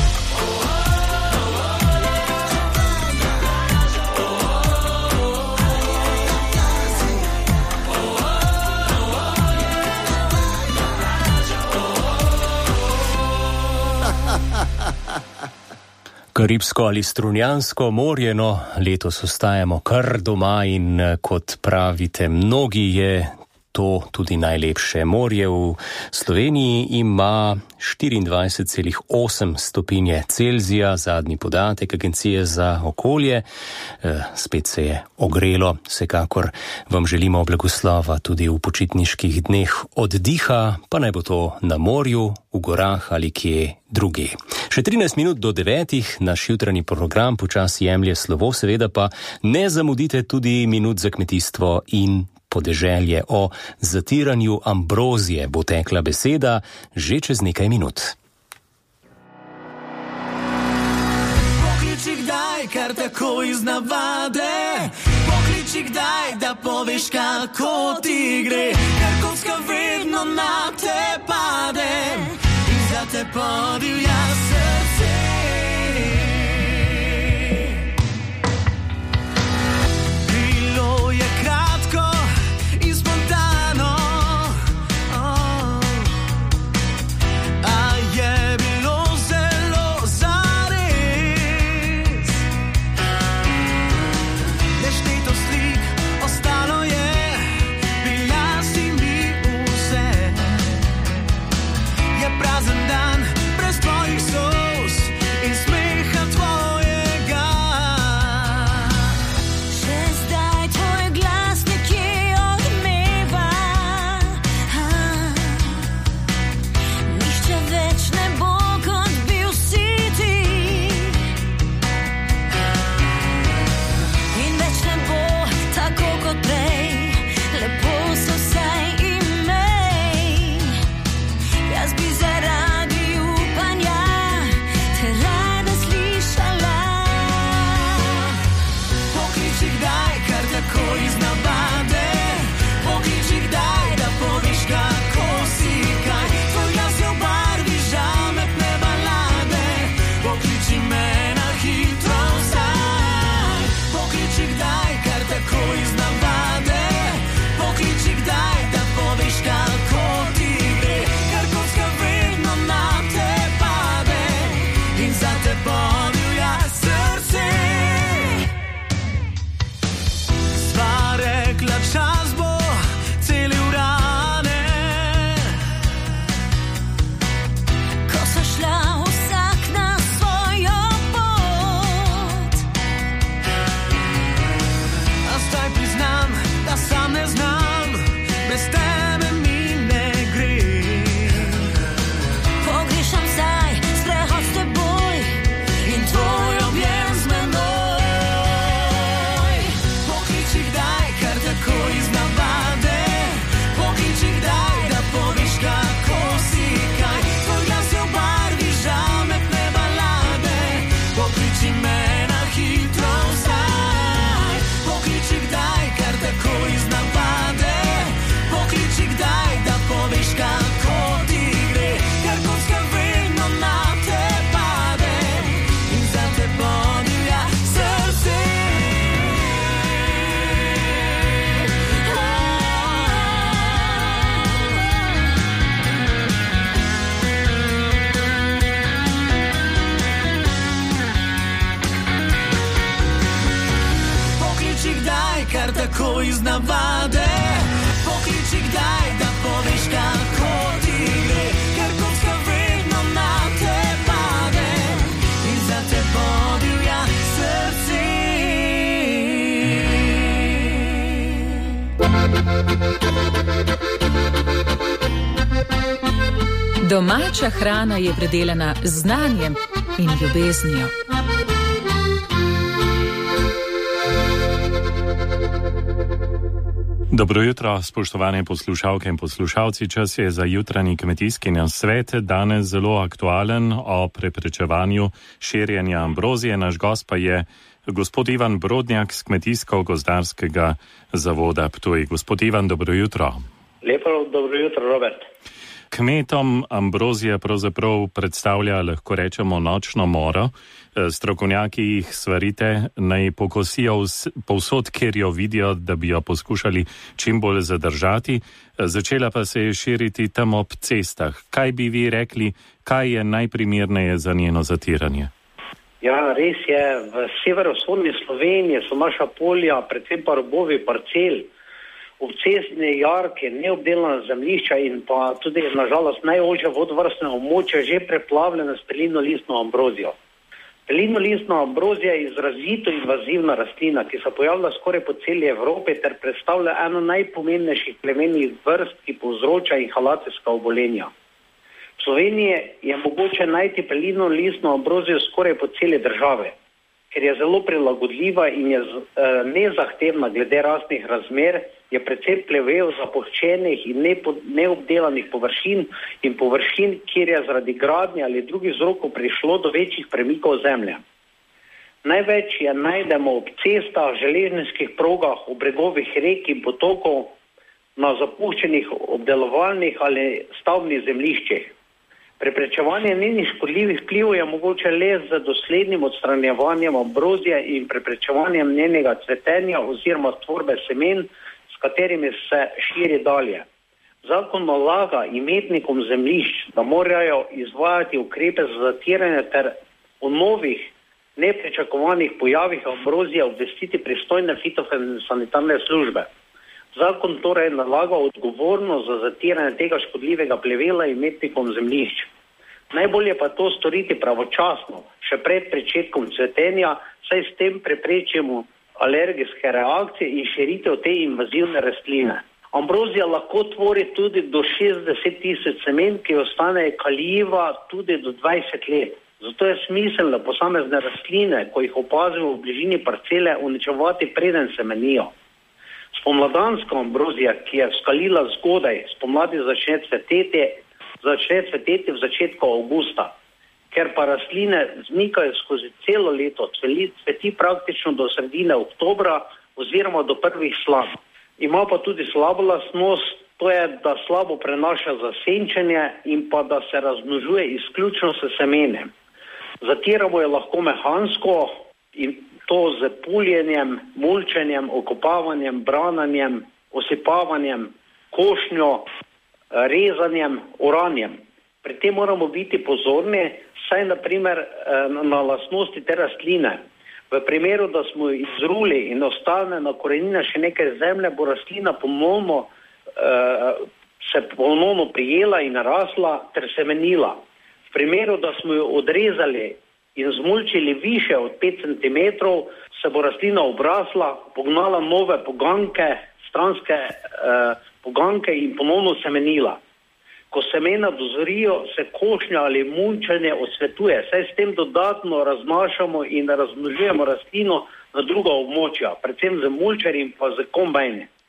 Karibsko ali Strunjansko morje, no, letos ostajamo kar doma in eh, kot pravite mnogi, je to tudi najlepše morje v Sloveniji. Ima štiriindvajset celih osem stopinje Celzija, zadnji podatek Agencije za okolje. E, spet se je ogrelo, vsekakor vam želimo blagoslova tudi v počitniških dneh oddiha, pa naj bo to na morju, v gorah ali kje druge. Še trinajst minut do devetih, naš jutranji program počasi jemlje slovo, seveda pa ne zamudite tudi minut za kmetijstvo in podeželje. O zatiranju ambrozije bo tekla beseda že čez nekaj minut. Pokliči kdaj, kar tako iz navade, pokliči kdaj, da poveš, kako ti gre, ker kocka vedno na te pade in za te podivja srce. Bilo je kratko in spontano, oh, a je bilo zelo zares. Nešteto slik ostalo je, bila si mi vse. Je prazen dan brez tvojih sob. Domača hrana je predelana z znanjem in ljubeznijo. Dobro jutro, spoštovane poslušalke in poslušalci. Čas je za jutranji kmetijski nasvet, danes zelo aktualen, o preprečevanju širjenja ambrozije. Naš gost pa je gospod Ivan Brodnjak z Kmetijsko-gozdarskega zavoda Ptuj. Gospod Ivan, dobro jutro. Lepo dobro jutro, Robert. Kmetom ambrozija pravzaprav predstavlja, lahko rečemo, nočno moro. Strokovnjaki jih svarite, naj pokosijo povsod, kjer jo vidijo, da bi jo poskušali čim bolj zadržati. Začela pa se je širiti tam ob cestah. Kaj bi vi rekli, kaj je najprimerneje za njeno zatiranje? Ja, res je. V severovzhodni Sloveniji so naša polja, predvsem pa robovi parcel, obcestne jarke, neobdelana zemljišča in pa tudi nažalost najožje vodovarstveno območje že preplavljene s pelinolistno ambrozijo. Pelinolistna ambrozija je izrazito invazivna rastlina, ki se pojavlja skoraj po celi Evropi ter predstavlja eno najpomembnejših plemennih vrst, ki povzroča inhalacijska obolenja. V Sloveniji je mogoče najti pelinolistno ambrozijo skoraj po celi državi, ker je zelo prilagodljiva in je eh, nezahtevna glede rastnih razmer, je predvsem plevel zapuščenih in neobdelanih površin in površin, kjer je zaradi gradnje ali drugih vzrokov prišlo do večjih premikov zemlje. Največ je najdemo ob cestah, železniških progah, ob bregovih rek in potokov, na zapuščenih obdelovalnih ali stavbnih zemljiščih. Preprečevanje njenih škodljivih vplivov je mogoče le z doslednim odstranjevanjem ambrozije in preprečevanjem njenega cvetenja oziroma tvorbe semen, s katerimi se širi dalje. Zakon nalaga imetnikom zemljišč, da morajo izvajati ukrepe za zatiranje ter o novih nepričakovanih pojavih ambrozije obvestiti pristojne fitosanitarne službe. Zakon torej nalaga odgovornost za zatiranje tega škodljivega plevela imetnikom zemljišč. Najbolje pa to storiti pravočasno, še pred pričetkom cvetenja, saj s tem preprečimo alergijske reakcije in širitev te invazivne rastline. Ambrozija lahko tvori tudi do šestdeset tisoč semen, ki ostane kaljiva tudi do dvajset let. Zato je smiselno posamezne rastline, ko jih opazimo v bližini parcele, uničevati preden semenijo. Spomladanska ambrozija, ki je vzkalila zgodaj, spomladi začne cveteti, začne cveteti v začetku avgusta. Ker pa rastline vznikajo skozi celo leto, cveti praktično do sredine oktobra oziroma do prvih slam. Ima pa tudi slabo lastnost, to je, da slabo prenaša zasenčenje in pa da se razmnožuje izključno s semenem. Zatiramo jo lahko mehansko in to z puljenjem, mulčenjem, okopavanjem, brananjem, osipavanjem, košnjo, rezanjem, oranjem. Pri tem moramo biti pozorni, saj na primer na lastnosti te rastline. V primeru, da smo izruli in ostane na korenine še nekaj zemlje, bo rastlina ponovno, eh, se ponovno prijela in rasla ter semenila. V primeru, da smo jo odrezali in zmulčili više od pet centimetrov, se bo rastlina obrasla, pognala nove poganke, stranske eh, poganke in ponovno semenila. Ko semena dozorijo, se košnja ali mulčenje osvetuje, saj s tem dodatno raznašamo in razmnožujemo rastlino na druga območja, predvsem z mulčerji in pa z kombajni. E,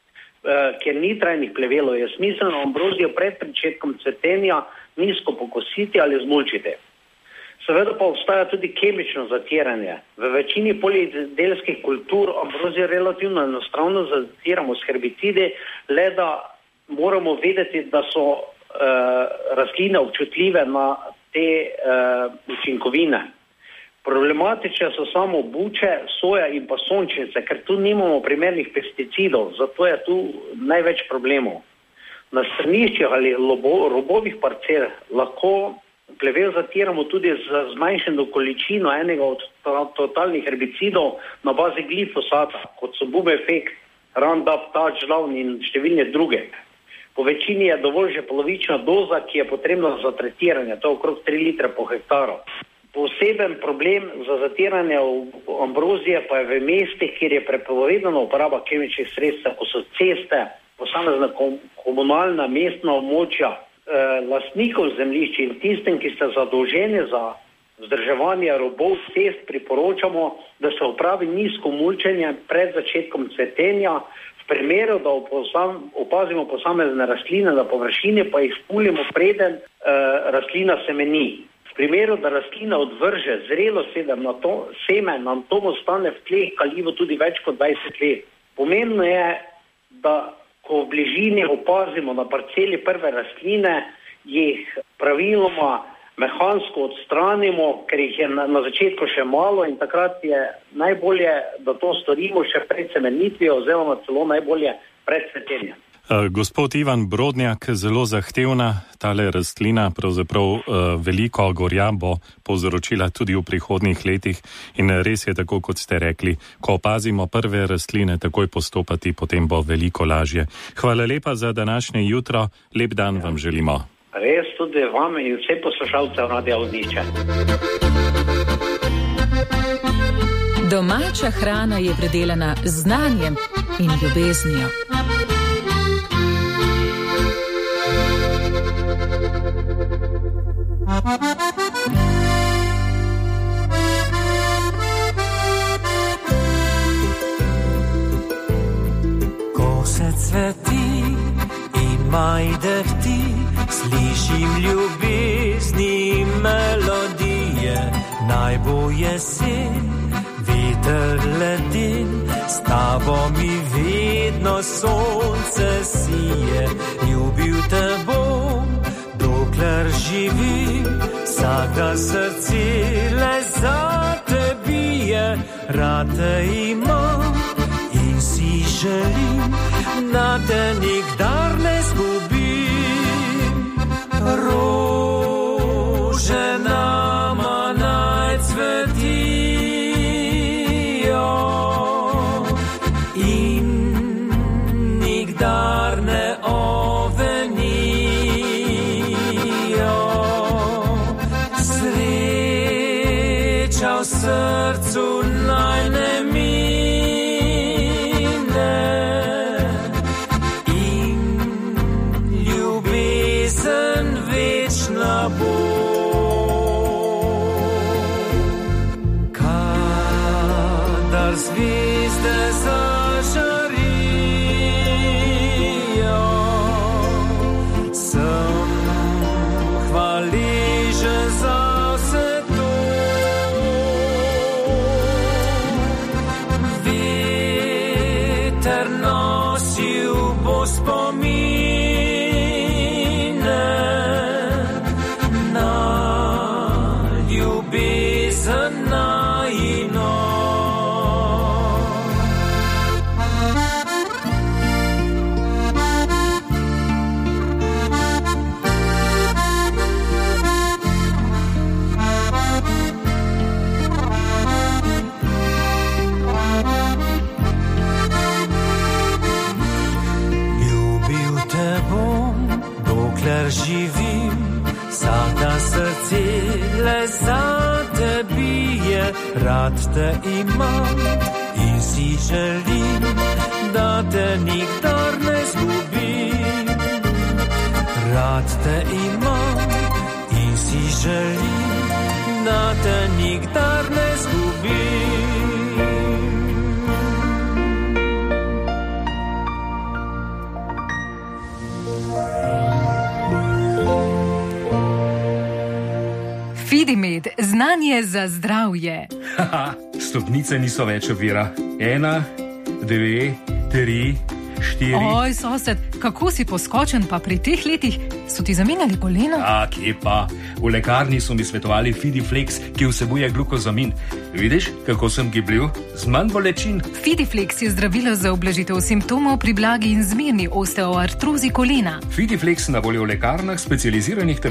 ker ni trajnih plevelov, je smiselno ambrozijo pred pričetkom cvetenja nizko pokositi ali zmulčiti. Seveda pa obstaja tudi kemično zatiranje. V večini poljedelskih kultur ambrozijo relativno enostavno zatiramo s herbicidi, le da moramo vedeti, da so Uh, rastline občutljive na te uh, učinkovine. Problematične so samo buče, soja in pa sončnice, ker tu nimamo primernih pesticidov, zato je tu največ problemov. Na strniščih ali lobo, robovih parcel lahko plevel zatiramo tudi z zmanjšeno količino enega od totalnih herbicidov na bazi glifosata, kot so Bubefekt, Roundup, Touchdown in številne druge. Po večini je dovolj že polovična doza, ki je potrebna za tretiranje, to je okrog tri litre po hektaru. Poseben problem za zatiranje ambrozije pa je v mestih, kjer je prepovedana uporaba kemičnih sredstev, kot so ceste, posamezna kom, komunalna mestna območja, eh, lastnikov zemljišč in tistem, ki ste zadolženi za vzdrževanje robov cest, priporočamo, da se opravi nizko mulčenje pred začetkom cvetenja, v primeru, da opozam, opazimo posamezne rastline na površini, pa jih spulimo preden eh, rastlina semeni. V primeru, da rastlina odvrže zrelo sedem na to, seme, nam to ostane v tleh kaljivo tudi več kot dvajset let. Pomembno je, da ko v bližini opazimo na parceli prve rastline, jih praviloma mehansko odstranimo, ker jih je na, na začetku še malo in takrat je najbolje, da to storimo še pred semenitvijo oziroma celo najbolje pred cvetenjem. Uh, gospod Ivan Brodnjak, zelo zahtevna tale rastlina, pravzaprav uh, veliko gorja bo povzročila tudi v prihodnjih letih in res je tako, kot ste rekli, ko opazimo prve rastline, takoj postopati, potem bo veliko lažje. Hvala lepa za današnje jutro, lep dan vam želimo. Res tudi vam in vse poslušalce Radia Ognjišče. Domača hrana je predelana z znanjem in ljubeznijo. Ko se cveti in maj dehti, slišim ljubezni melodije, naj bo jesen, veter ledin, s tabo mi vedno sonce sije. Ljubil te bom, dokler živim, vsaka srce le za te bije. Rad te imam in si želim, da te nikdar ne zgubim. Rože nama naj cvetijo in nikdar ne ovenijo. Sreča v srcu naj ne mine in ljubezen večna bo. Kadar zvezde zažarijo, sem hvaležen za vse to. Veter nosil bo spomine na ljubezen najino. Ljubil te bom, dokler živim, vsaka srce le za te bije. Rad te imam in si želim, da te nikdar ne zgubim. Rad te imam in si želim, da te nikdar ne zgubim. Fidimed, znanje za zdravje. Haha, stopnice niso več ovira. Ena, dve, tri, štiri. Oj, sosed, kako si poskočen, pa pri teh letih so ti zamenjali koleno? A, kje pa? V lekarni so mi svetovali Fidiflex, ki vsebuje glukozamin. Vidiš, kako sem gibljiv? Z manj bolečin. Fidiflex je zdravilo za ublažitev simptomov pri blagi in zmerni osteoartrozi kolena. Fidiflex na voljo v lekarnah specializiranih